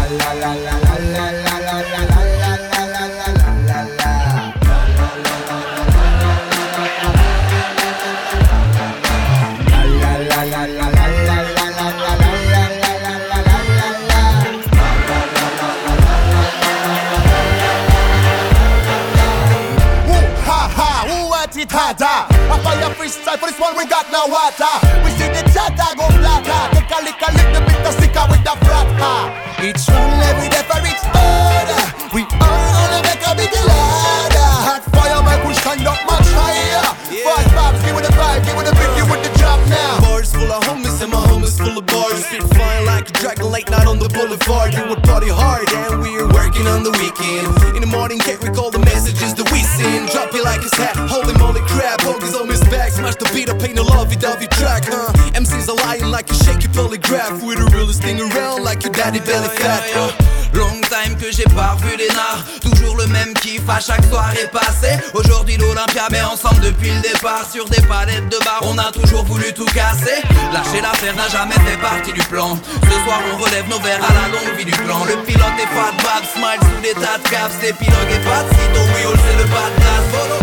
Freestyle for this one, we got no water. We see the chatter go flatter. Take a lick the bit of sticker with the flat. Each one every day for each other. We all only make a bit louder. Hot fire, my push stand up much higher. Five vibes, give it a vibe, give it a beat, give it the drop now. Bars full of homies and my homies full of bars. Spit flying like a dragon late night on the boulevard. You would party hard and we're working on the weekend. In the morning, can't recall the messages that we send. Drop you like it's hat, holy moly crap. Homies on his back, smash the beat up, ain't no lovey-dovey track, huh? MC's a lying like a shaky polygraph. We're the realest thing around like your daddy belly fat, Long time que j'ai pas revu les nards. Toujours le même kiff à chaque soirée passée. Aujourd'hui l'Olympia mais ensemble depuis le départ. Sur des palettes de bar on a toujours voulu tout casser. Lâcher l'affaire n'a jamais fait partie du plan. Ce soir on relève nos verres à la longue vie du clan. Le pilote est pas de bab, smile sous des tas de caps. Des pilogues et pas de cito, oui on c'est le pas de glace. Bolo.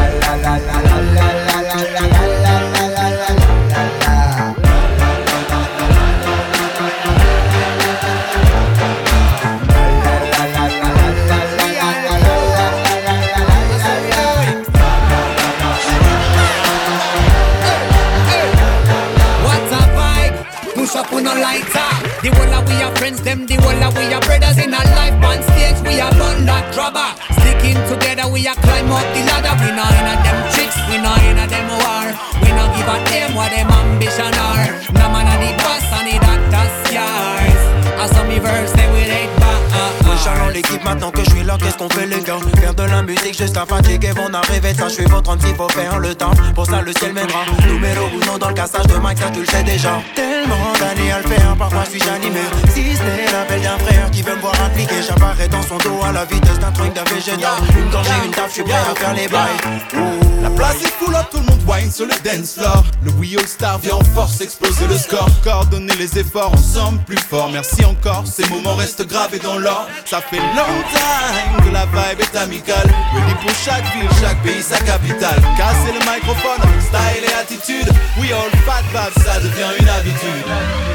Up with no lighter. The whole of we are friends, them the whole of we are brothers in our life. On stage we are burn that rubber. Sticking together we are climb up the ladder. We not in a them tricks, we not in a them war. We not give a damn what them ambition are. No man a the boss and the doctor's scars. I saw me verse they will hate back. Charlant l'équipe maintenant que je suis là, qu'est-ce qu'on fait les gars? Faire de la musique jusqu'à fatiguer, vont arriver, ça je suis votre il faut faire le temps. Pour ça le ciel m'aidera. Numéro uno dans le cassage de mic, ça tu le sais déjà. Tellement d'années à le faire, parfois je suis animé. Si ce n'est l'appel d'un frère qui veut me voir impliqué, j'apparais dans son dos à la vitesse d'un truc d'un végétal. Une gorgée, une taf, je suis prêt à faire les bails. La place est full up, tout le monde wine sur le dance floor. Le We All Star vient en force exploser le score. Coordonner les efforts ensemble plus fort. Merci encore, ces moments restent gravés dans l'or. Ça fait longtemps que la vibe est amicale. Ready pour chaque ville, chaque pays, sa capitale. Casser le microphone avec style et attitude. We all fat vibes, ça devient une habitude.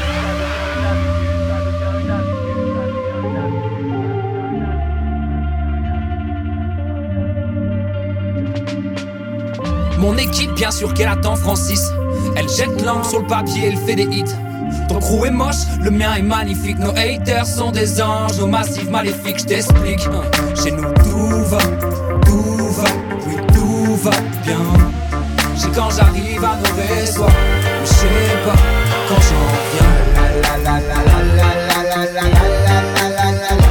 Mon équipe, bien sûr qu'elle attend Francis. Elle jette l'encre sur le papier, elle fait des hits. Ton crew est moche, le mien est magnifique. Nos haters sont des anges, nos massifs maléfiques, je t'explique. Chez nous tout va, oui tout va bien. J'ai quand j'arrive à nos réseaux, mais je sais pas quand j'en viens. La la la la la la la la la la la la la.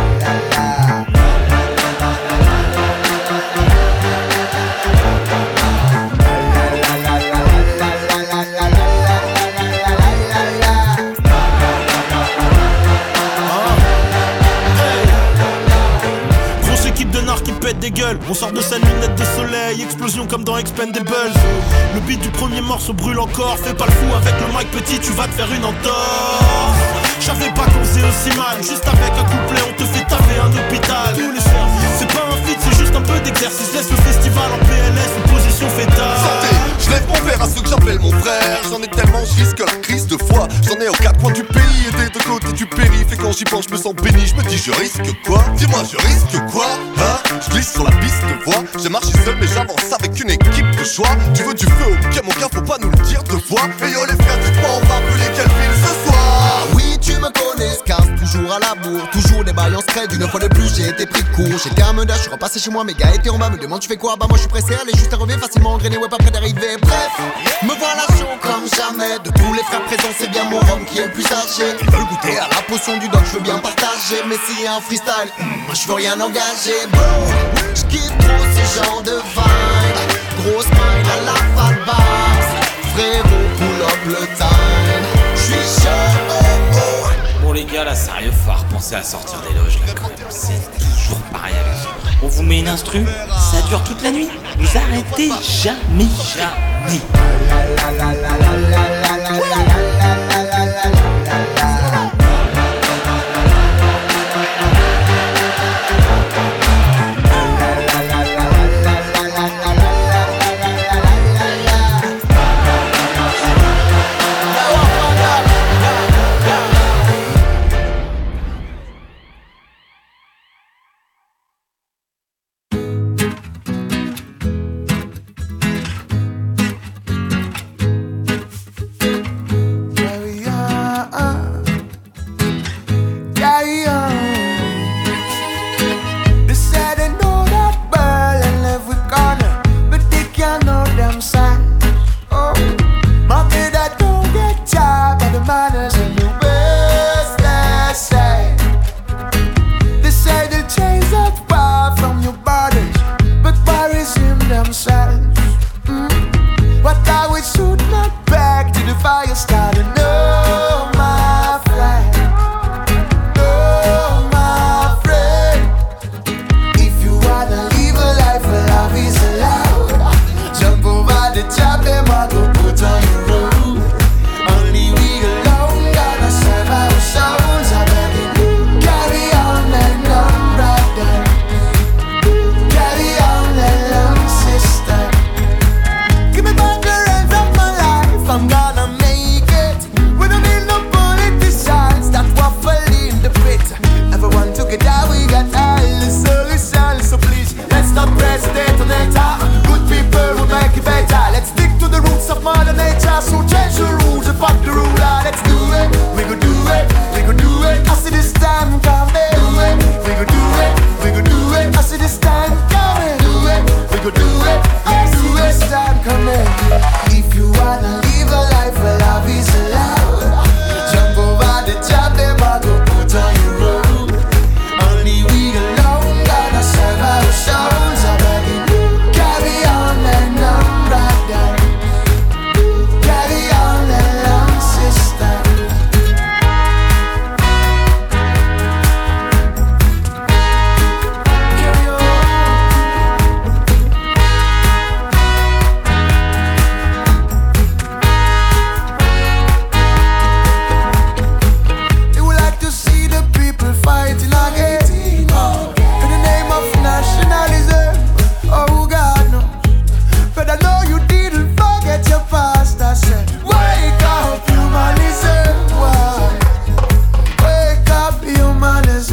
Des gueules, on sort de sa lunette de soleil, explosion comme dans Expendables. Le beat du premier morceau brûle encore, fais pas le fou avec le mic petit, tu vas te faire une entorse. J'avais pas qu'on faisait aussi mal, juste avec un couplet on te fait taffer un hôpital. Tous les soirs, c'est pas un feat, c'est juste un peu d'exercice. Laisse le festival en PLS, une position fétale. Santé, je lève mon verre à ceux que j'appelle mon frère. J'en ai tellement, je risque la crise de foi. J'en ai aux quatre coins du pays et des deux côtés du périph'. Et quand j'y pense, je me sens béni, je me dis je risque quoi? Dis-moi, je risque quoi? Hein? Je glisse sur la piste de voix. J'ai marché seul mais j'avance avec une équipe de choix. Tu veux du feu, ok mon gars, faut pas nous le dire deux fois. Et yo les frères, dites-moi on va brûler quelle ville ce soir? Ah oui, tu me connais, Scars, toujours à la bourre. Toujours des bails en scred, une fois de plus j'ai été pris de court. J'étais à Meudage, je suis repassé chez moi, mes gars étaient en bas. Me demande tu fais quoi? Bah moi je suis pressé, aller juste arriver facilement engrainé, ouais pas près d'arriver. Bref, me voilà chaud comme jamais. De tous les frères présents, c'est bien mon rhum qui est le plus âgé. Ils veulent goûter à la potion du doc, je veux bien partager. Mais s'il y a un freestyle, moi je veux rien engager. Bro, j'kiffe trop ces genres de vibes. Grosse mind à la fat bass. Frérot, pull up le time. J'suis chaud, oh oh. Bon les gars là sérieux, faut repenser à sortir des loges là quand même. C'est toujours pareil avec ça. On vous met une instru, ça dure toute la nuit. Vous arrêtez jamais.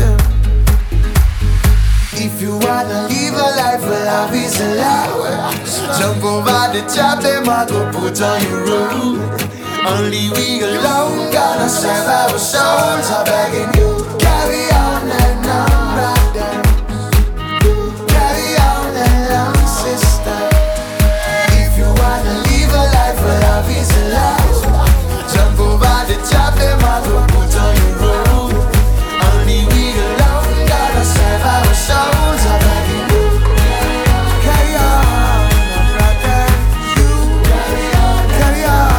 them. If you wanna live a life where love is allowed, jump over the top, them I go put on your road. Only we alone gonna save our souls. I'm begging you, carry on and on, brother. Carry on and on, sister. If you wanna live a life where love is allowed, jump over the top, them I go put on your road. Only we alone gonna save our souls. I'm begging you, carry on, brother. You carry on, carry on.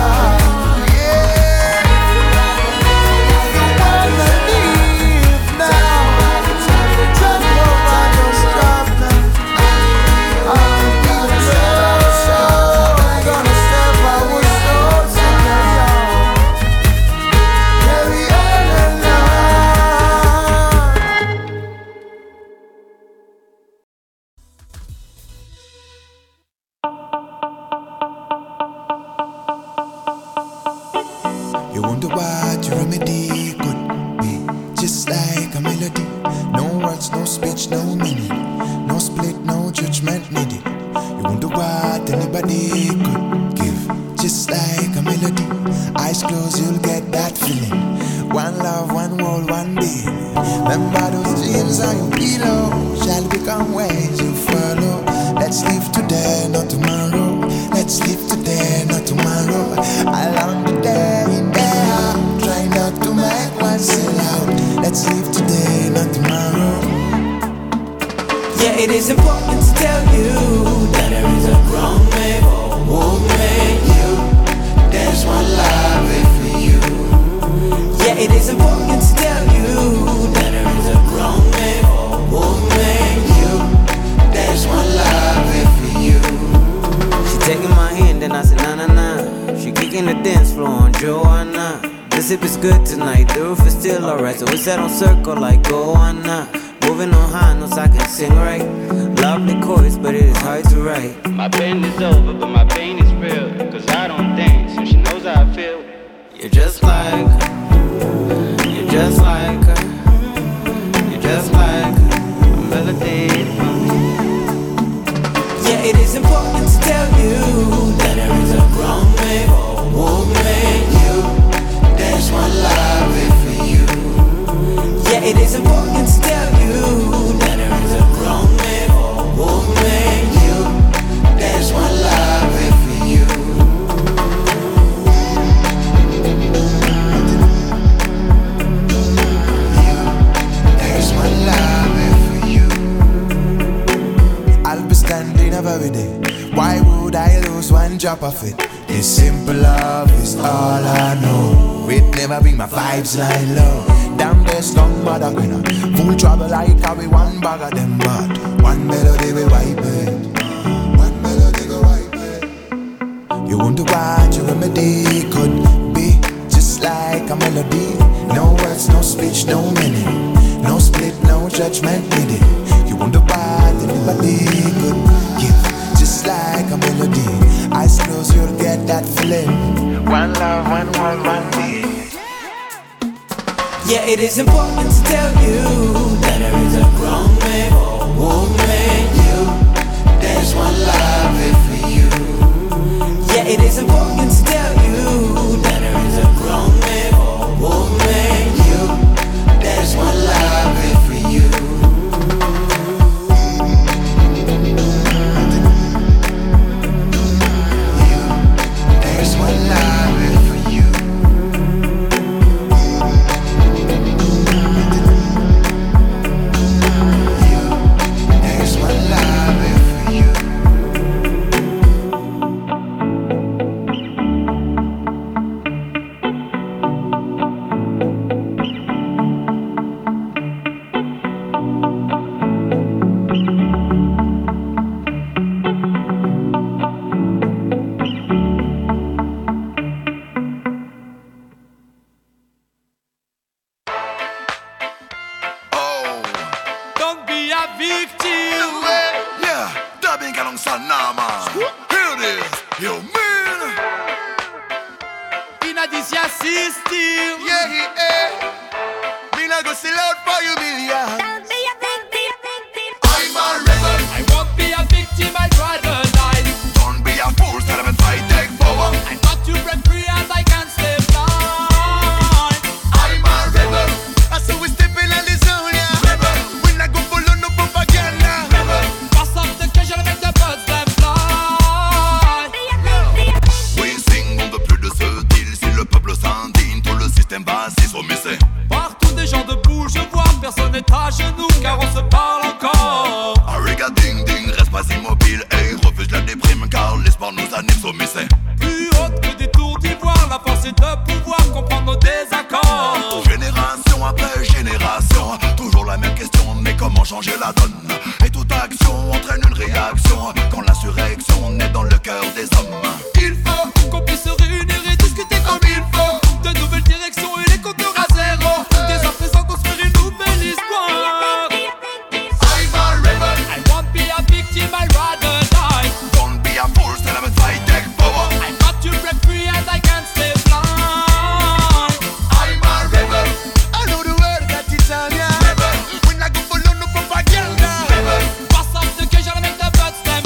You wonder what your remedy could be. Just like a melody. No words, no speech, no meaning. No split, no judgment needed. You wonder what anybody could give. Just like a melody. Eyes closed, you'll get that feeling. One love, one world, one being. Remember those dreams on your pillow shall become ways you follow. Let's live today, not tomorrow. Let's live today, not tomorrow. Along the day in there, try not to make one sell out. Let's live today, not tomorrow. Yeah, it is important to tell you that there is a grown man who made you. There's one love for you. Yeah, it is important to tell you that there is a grown man who made you. There's one love for you. She taking my hand and I said nah nah nah. She kicking the dance floor on Joanna. The sip is good tonight, the roof is still alright. So we sat on circle like go on now. Moving on high notes I can sing right. Lovely chorus but it is hard to write. My pain is over but my pain is real. Cause I don't dance so she knows how I feel. You're just like her. You're just like her. You're just like her. A melody. Yeah, it is important to tell you that there is a grown man who made you. There's one love for you. Yeah, it is important to tell you that there is a grown man who made you. There's one love for you. There's one love for you. I'll be standing up every day. Why would I lose one drop of it? This simple love is all I know. It never bring my vibes lie low. Damn, this long mother winner. Full trouble like carry one bag of them bad. One melody we wipe it. One melody go wipe it. You wonder what your remedy could be. Just like a melody. No words, no speech, no meaning. No split, no judgment needed. You wonder what anybody could give. Just like a melody. Eyes closed, you'll get that feeling. One love, one world, one being. Yeah, it is important to tell you that there is a grown man who made you. There's one love for you. Yeah, it is important to tell you that there is a grown man who made you. There's one love for you. There's one love for you. There's one love for you. sell out for you million. Don't be a victim. I'm a rebel. I won't be a victim, I'd rather die. Don't be a fool, stand up and fight, take power. I got to break free and I can't stay blind. I'm a rebel. I saw we stepping on the zone, yeah. Rebel. We not go follow no propaganda. Rebel. Pass up the cage and make the birds them fly. Oui, sing, on veut plus de ce deal. Si le peuple s'indigne, tout le système va s'y soumisser. Partout des gens debout, je vois personne n'est à genoux car on se parle encore. Ariga ding ding, reste pas immobile. Hey, refuse la déprime car l'espoir nous anime, soumisser. Plus haute que des tours d'ivoire, la force est de pouvoir comprendre nos désaccords. Génération après génération, toujours la même question, mais comment changer la donne? Et toute action entraîne une réaction quand l'insurrection naît dans le cœur des hommes. Il faut qu'on puisse se réunir et discuter comme il faut. De nouvelles directions et les compteurs à zéro. Dès à présent construire une nouvelle histoire. I'm a rebel. I won't be a victim, I'd rather die. Don't be a fool, stand up and fight, take power. I got to break free and I can't stay blind. I'm a rebel. I know the word that it's on ya. Rebel. We not go follow no propaganda. Rebel. Pass up the cage and make the birds them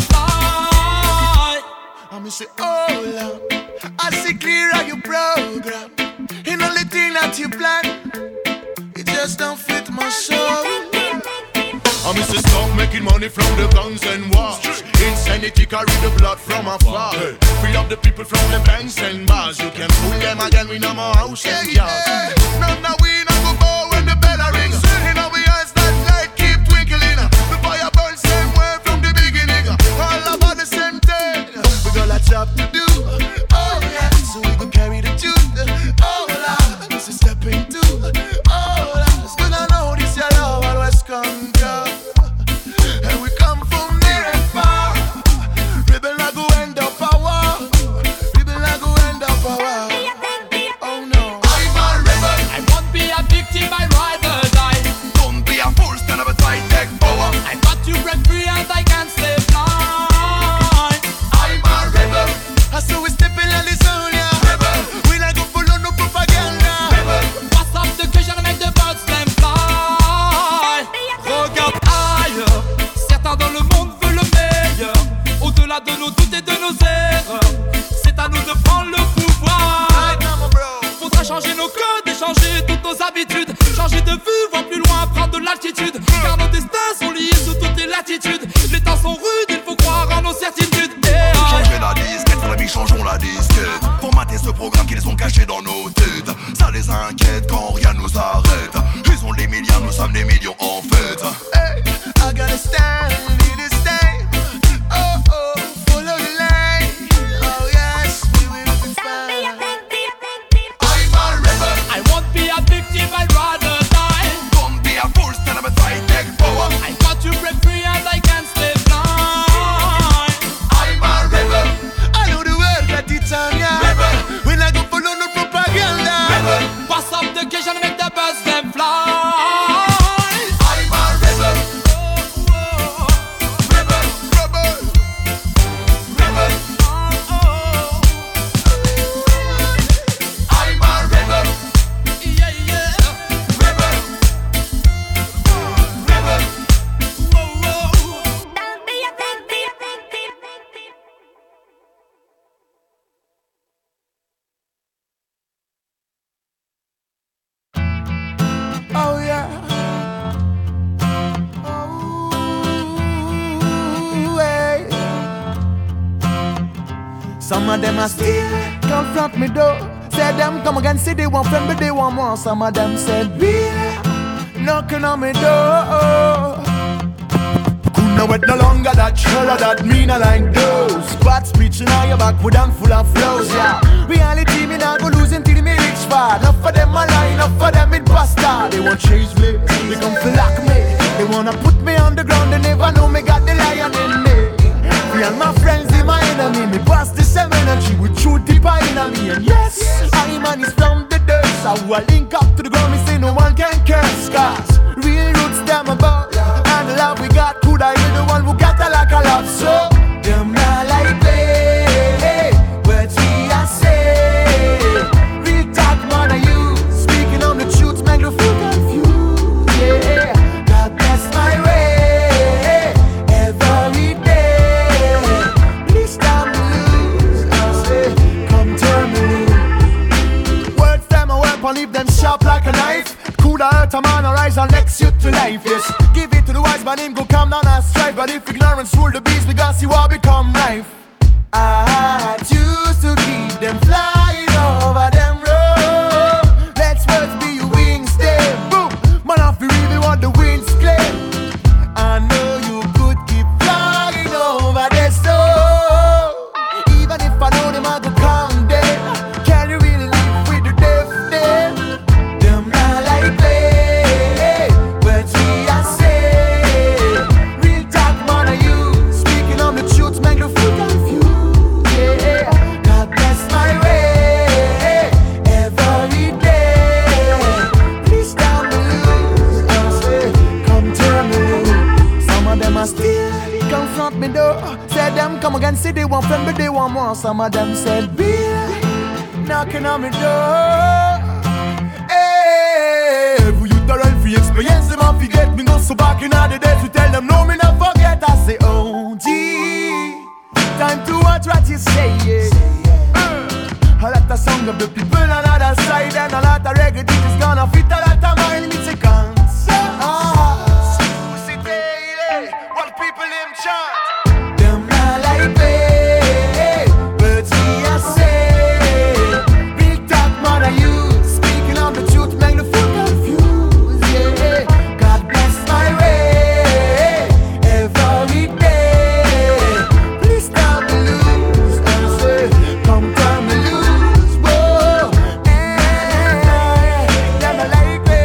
fly. I'm say, oh Lord, I see clear how you program. And only thing that you plan, it just don't fit my soul. I'm Mr. Stop making money from the guns and wars. Insanity carry the blood from afar. Free up the people from the banks and bars. You can fool them again, we no more house and cars. Now we not go bow when the bell a ring. In our eyes that light keep twinkling. The fire burns same way from the beginning. All about the same thing. We got lots job to do. Oh yeah, so we gon' carry the truth. Oh Lord, this is step into. Oh Lord, it's good I know this your love always come down. And we come from near and far. Rebel I go end up power. Rebel I go end up power. Oh no, I'm a rebel. I won't be a victim, I'd rather die. Don't be a fool, stand up and fight, take power. I got to break free and I can't stay blind. I'm a rebel. I saw we stepping on the zone, yeah. Rebel. We not go follow no propaganda. Rebel. Pass up the cage and make the birds them fly. Regarde ailleurs, certains dans le monde veulent le meilleur. Au-delà de nos doutes et de nos erreurs, c'est à nous de prendre le pouvoir. Faudra changer nos codes et changer toutes nos habitudes. Changer de vue, voir plus loin, prendre de l'altitude. Car nos destins sont liés sous toutes les latitudes. Les temps sont rudes, il faut croire en nos certitudes. Changer la disquette, pour la vie changeons la disquette. Formater ce programme qu'ils ont caché dans nos têtes. Ça les inquiète quand rien nous arrête. Ils ont les milliards, nous sommes des millions en fait. Hey, I gotta stand in this time. Oh oh, follow the line. Oh yes, we will be fine. I'm a rebel. I won't be a victim, I'd rather die. Don't be a fool, stand up and fight, take power. I got to break free and I can't stay blind. I'm a rebel. I know the word that it's on ya. Rebel. We not go follow no propaganda. Rebel. Pass up the cage and make the birds them fly. I'm a rebel. Rebel, rebel, rebel. I'm a rebel. Yeah, yeah. Rebel, rebel. Don't be a victim. Oh yeah. Oh, hey. Some of them are still confront me though. Say them come again, say they want friend but they want more. Some of them said be knocking on me door. Now it no longer that shoulder that mean I like those. Bad speech in your back with them full of flows, yeah. Reality me not go losing till me reach far. Enough for them a lie, enough for them in bastard. They won't chase me, they come to lock me. They wanna put me on the ground, they never know me got the lion in me. Me and my friends in my enemy, me pass the same energy with true deeper in me. And yes, I man is from the dirt, so I link up to the ground, me say no one can curse. Cause real roots them about, and the love we got could I be the one who got a like a love. So them not like play, words we are say. Real talk man are you, speaking on the truth, make you feel confused. youth to life, yes. Give it to the wise man, him go calm down and strive. But if ignorance rule the beast, we gotta see what become life. I choose to keep them flying over them road. Let's words be your wings, then boom. Man, I feel really want the winds claim. I know you could keep flying over their soul. Even if I know them, I go count them. Can you really live with the deaf them? Them not like play, but we are say. Real talk, man, are you speaking on the truth, make the fool confused. God bless my way every day. Please down the loose, I say, come tell me. Some of them are still confront me though. Said them come again, say they want friend, but they want more. Some of them said beer, knocking on me door. Hey, for you to run for experience, them and forget me. Go so back in all the days, we tell them no, me not forget. I say, oh gee, time to watch what you say, yeah. A lot of song of the people on the other side, and a lot of reggae is gonna fit a lot of mind. It's a concern. What people them chant. Them not like me, but we are say. Big talk man are you, speaking on the truth, make the fool confused, yeah. God bless my way every day. Please tell me loose, I say, come tell me loose, whoa. Them not like me.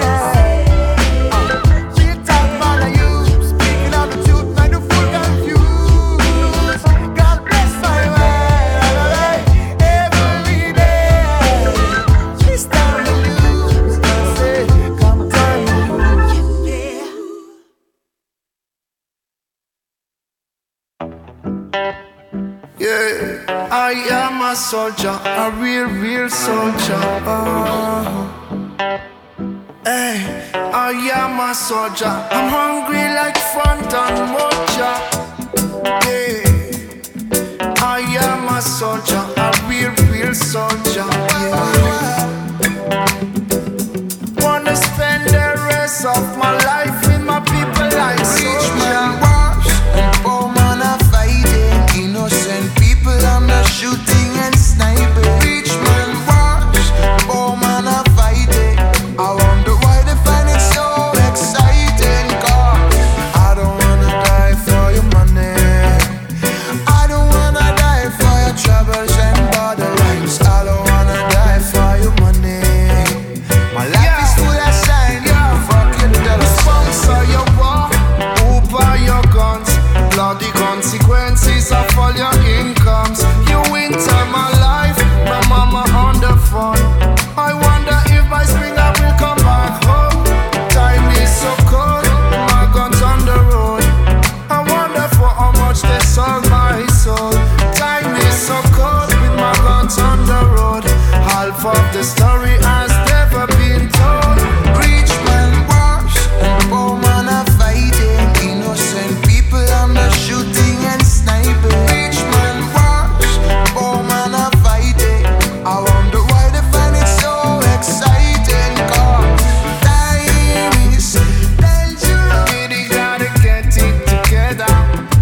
Big talk man are you, speaking on the truth, make the fool confused. God bless my way every day. Please tell me loose, I say, come tell me loose. Yeah, I am a soldier, a real soldier. Hey, I am a soldier. I'm hungry like front and mocha. Yeah, I am a soldier, a real soldier. Yeah. Wanna spend the rest of my life with my people like soldier. Oh man, I'm fighting innocent people. I'm not shooting and sniping. Rich man wash. Oh man, I'm fighting. I wonder why they find it so exciting. Cause I don't wanna die for your money. I don't wanna die for your troubles and borderlines. I don't wanna die for your money. My life is full of shine. Fuck your dollars. Sponsor your war, over your guns. Bloody consequences of all your incomes. You winter my life, my mama on the phone. I wonder if by spring I will come back home. Time is so cold, my guns on the road. I wonder for how much they sold my soul. Time is so cold with my guns on the road. Half of the story has never been told. Rich man wash and poor man are fighting. Innocent people, I'm not shooting and sniping. Rich man wash, poor man are fighting. I wonder why they find it so exciting. Cause time is dangerous. Really gotta get it together.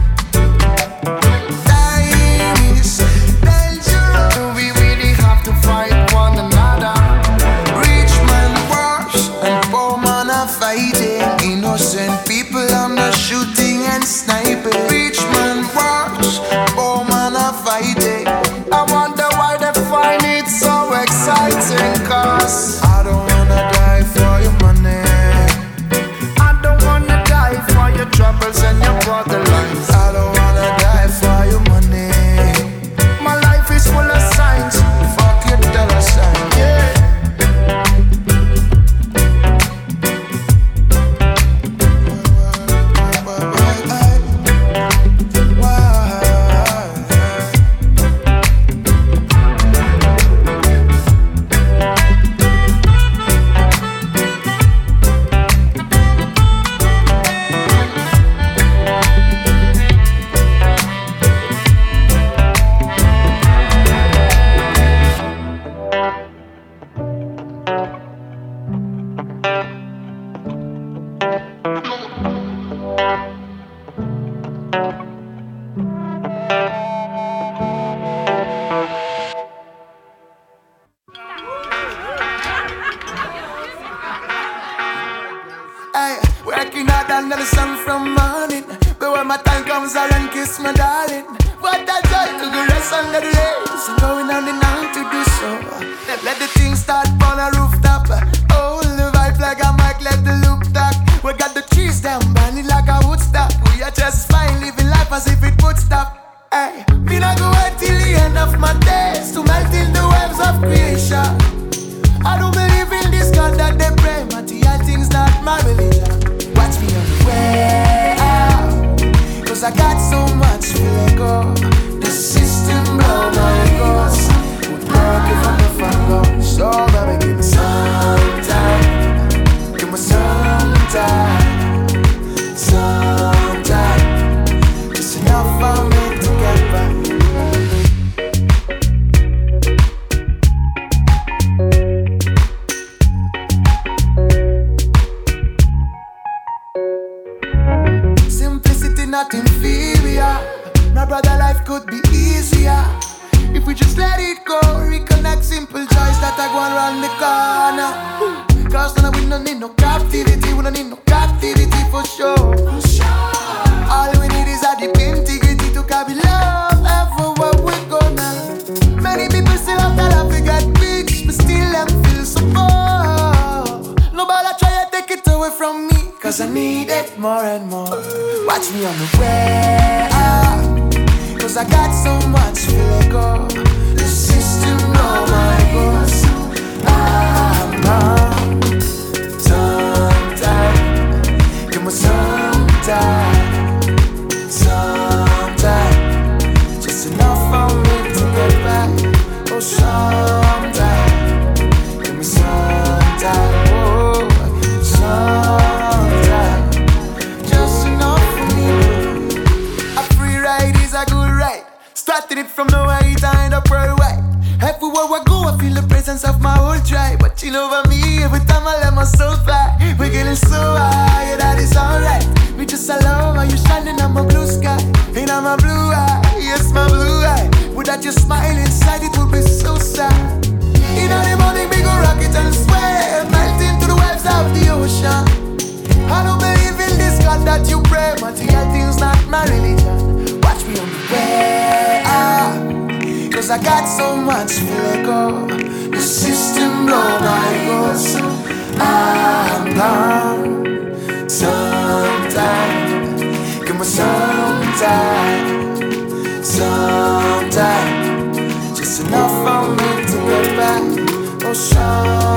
Time is dangerous. Do we really have to fight one another? Rich man wash and poor man are fighting. Innocent people, I'm not shooting and sniping. Rich man wash, poor man are fighting. I wonder why they find it so exciting. Cause I don't wanna die for your money. I don't wanna die for your troubles and your borderlines. I don't wanna die for your money. My life is full of signs. Fuck your dollar sign. Yeah. Working hard under the sun from morning, but when my time comes, I run kiss my darling. What I try to go rest under the rays, going on and on to do so. Let the things start on a rooftop. Oh, the vibe like a mic, let the loop talk. We got the trees down, burning like a Woodstock. We are just fine, living life as if it would stop. Hey, me not go wait till the end of my days to melt in the waves of creation. I don't believe in this God that they pray. Material things not my religion. Watch me on the way out, 'cause I got so much to let go. The system blow my ghost. Would work if I could find out. So baby, give me some time. Give me some time. Some time. Just enough for me to get back. Not inferior. My brother, life could be easier if we just let it go. Reconnect simple joys that are going around the corner. 'Cause now we don't need no captivity. We don't need no captivity for sure. All we need is a deep integrity to carry love everywhere we go now. Many people still have that love to get rich, but still them feel so poor. Nobody try to take it away from me, 'cause I need it more and more. Watch me on the way out, 'cause I got so much to let go. The system know my boss. I'm on sometime. Give me some time. Sometime. Just enough for me to get back. Oh, sometime. Give me some time. Oh, sometime. Just enough for me. A free ride is a good ride. Starting it from nowhere, it end up worldwide. Everywhere I go, I feel the presence of my whole tribe. Watching over me every time I let my soul fly. We're getting so high, yeah, that is alright. We just alone, how you shining on my blue sky. And on my blue eye, yes, my blue eye. Without your smile inside, it would be so sad. In the morning, we go rock it and sway, melt into the waves of the ocean. I don't believe in this God that you pray. Material things not my religion. Watch me on the way out, 'cause I got so much to let go. The system blow my ghost. I'm gone sometime. Give me some time. Some time. Just enough for me to get back. Oh, some